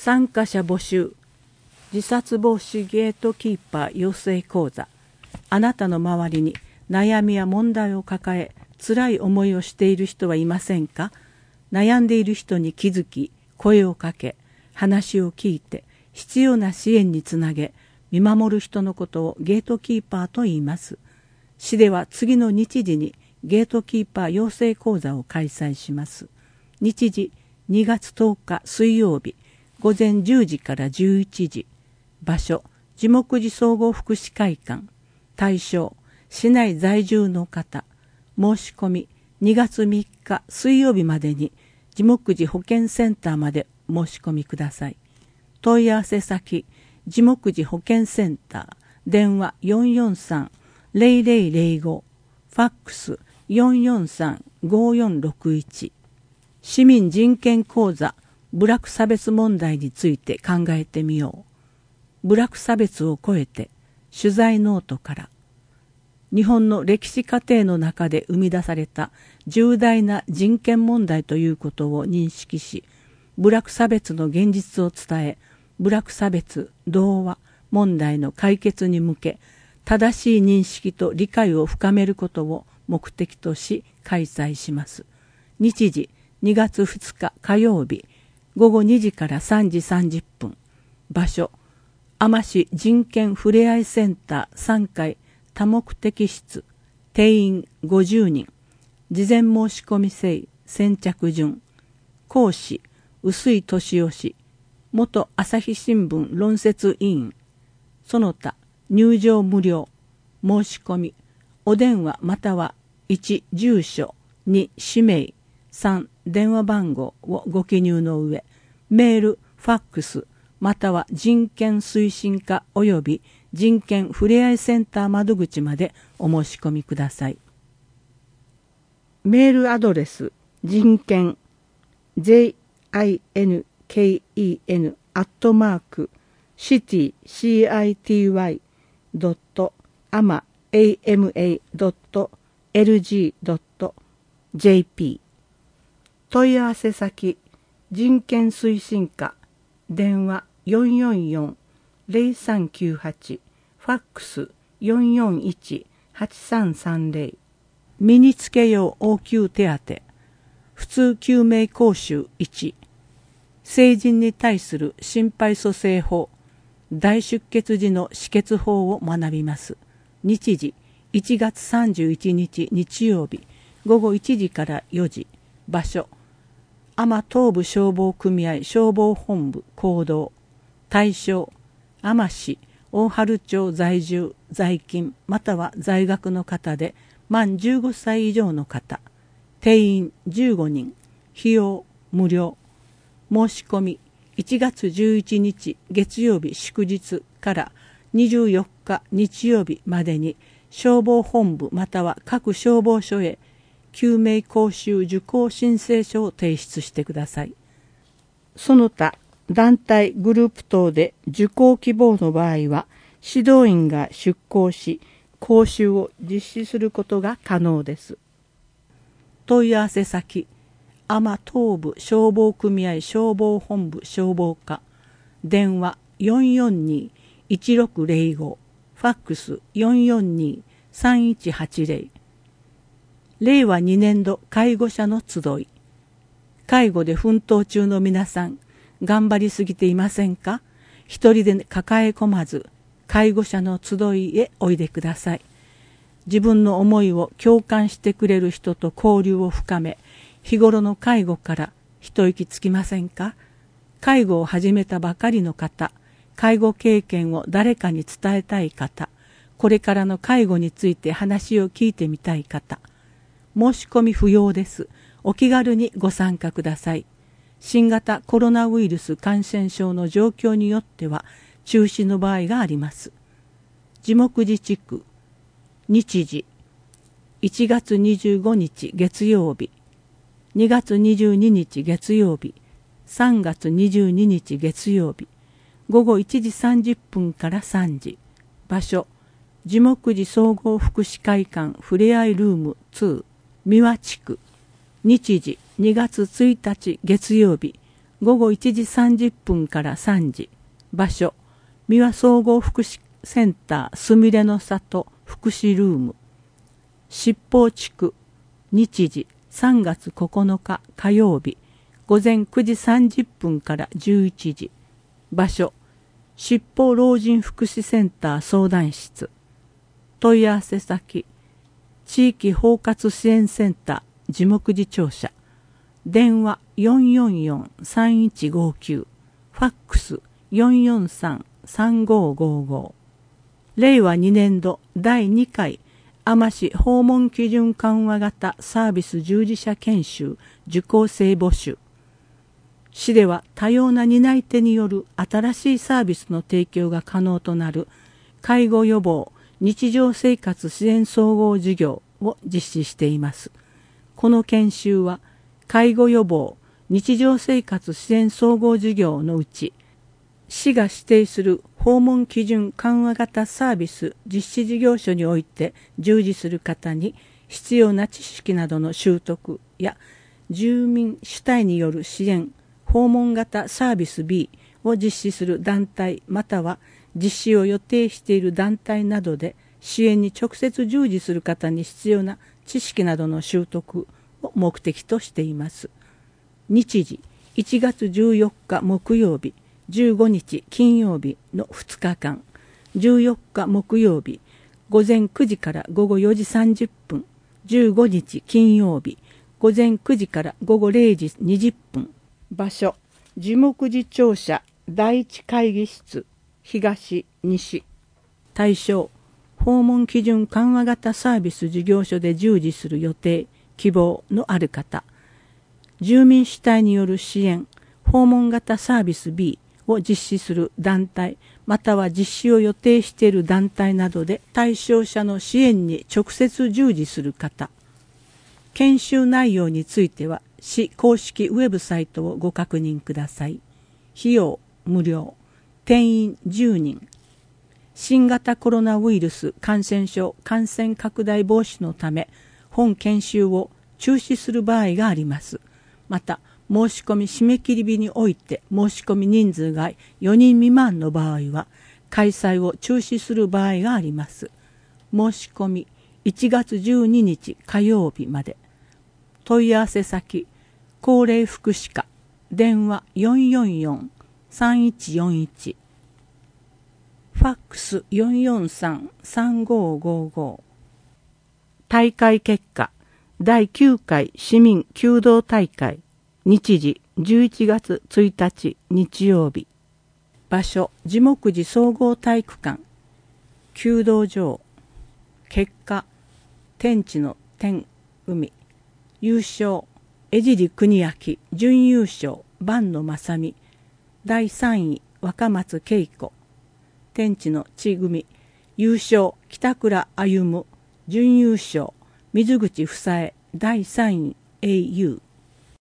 参加者募集。自殺防止ゲートキーパー養成講座。あなたの周りに悩みや問題を抱え、辛い思いをしている人はいませんか？悩んでいる人に気づき、声をかけ、話を聞いて、必要な支援につなげ、見守る人のことをゲートキーパーと言います。市では次の日時にゲートキーパー養成講座を開催します。日時2月10日水曜日、午前10時から11時。場所、樹木寺総合福祉会館。対象、市内在住の方。申し込み、2月3日水曜日までに樹木寺保健センターまで申し込みください。問い合わせ先、樹木寺保健センター、電話443-0005、ファックス443-5461。市民人権講座、部落差別問題について考えてみよう。部落差別を超えて、取材ノートから。日本の歴史過程の中で生み出された重大な人権問題ということを認識し、部落差別の現実を伝え、部落差別、同和問題の解決に向け、正しい認識と理解を深めることを目的とし開催します。日時2月2日火曜日、午後2時から3時30分。場所、海士人権ふれあいセンター3階多目的室。定員50人。事前申し込み制、先着順。講師、臼井敏夫氏。元朝日新聞論説委員。その他、入場無料。申し込み。お電話または1、住所、2、氏名、3、電話番号をご記入の上、メール、ファックス、または人権推進課及び人権ふれあいセンター窓口までお申し込みください。メールアドレス、人権、city.city@ama.lg.jp。 問い合わせ先、人権推進課、電話444-0398、ファックス441-8330。身につけよう応急手当、普通救命講習1、成人に対する心肺蘇生法、大出血時の止血法を学びます。日時1月31日日曜日、午後1時から4時。場所、多摩東部消防組合消防本部講堂。対象、多摩市大春町在住在勤または在学の方で満15歳以上の方。定員15人。費用無料。申し込み1月11日月曜日祝日から24日日曜日までに消防本部または各消防署へ救命講習受講申請書を提出してください。その他、団体グループ等で受講希望の場合は、指導員が出向し、講習を実施することが可能です。問い合わせ先、多摩東部消防組合消防本部消防課。電話442-1605、ファックス442-3180。令和2年度介護者の集い。介護で奮闘中の皆さん、頑張りすぎていませんか？一人で抱え込まず、介護者の集いへおいでください。自分の思いを共感してくれる人と交流を深め、日頃の介護から一息つきませんか？介護を始めたばかりの方、介護経験を誰かに伝えたい方、これからの介護について話を聞いてみたい方、申し込み不要です。お気軽にご参加ください。新型コロナウイルス感染症の状況によっては中止の場合があります。樹木寺地区、日時、1月25日月曜日、2月22日月曜日、3月22日月曜日、午後1時30分から3時。場所、樹木寺総合福祉会館ふれあいルーム2、三輪地区。日時2月1日月曜日午後1時30分から3時。場所、三輪総合福祉センターすみれの里福祉ルーム。七宝地区。日時、3月9日火曜日。午前9時30分から11時。場所、七宝老人福祉センター相談室。問い合わせ先、地域包括支援センター樹木寺庁舎。電話444-3159。ファックス443-3555。令和2年度第2回海士訪問基準緩和型サービス従事者研修受講生募集。市では多様な担い手による新しいサービスの提供が可能となる介護予防日常生活支援総合事業を実施しています。この研修は介護予防日常生活支援総合事業のうち市が指定する訪問基準緩和型サービス実施事業所において従事する方に必要な知識などの習得や住民主体による支援訪問型サービス B を実施する団体または実施を予定している団体などで支援に直接従事する方に必要な知識などの習得を目的としています。日時1月14日木曜日15日金曜日の2日間。14日木曜日午前9時から午後4時30分。15日金曜日午前9時から午後0時20分。場所、樹木寺庁舎第一会議室東西。対象、訪問基準緩和型サービス事業所で従事する予定希望のある方。住民主体による支援訪問型サービス B を実施する団体または実施を予定している団体などで対象者の支援に直接従事する方。研修内容については市公式ウェブサイトをご確認ください。費用無料。定員10人。新型コロナウイルス感染症感染拡大防止のため本研修を中止する場合があります。また申し込み締め切り日において申し込み人数が4人未満の場合は開催を中止する場合があります。申し込み1月12日火曜日まで。問い合わせ先、高齢福祉課、電話444-3141。ファックス443-3555。大会結果、第9回市民弓道大会。日時11月1日日曜日。場所、樹木寺総合体育館。弓道場。結果、天地の天海。優勝、江尻国明。準優勝、坂野正美。第3位、若松恵子。天地の地組。優勝、北倉歩。準優勝、水口房江。第3位、au。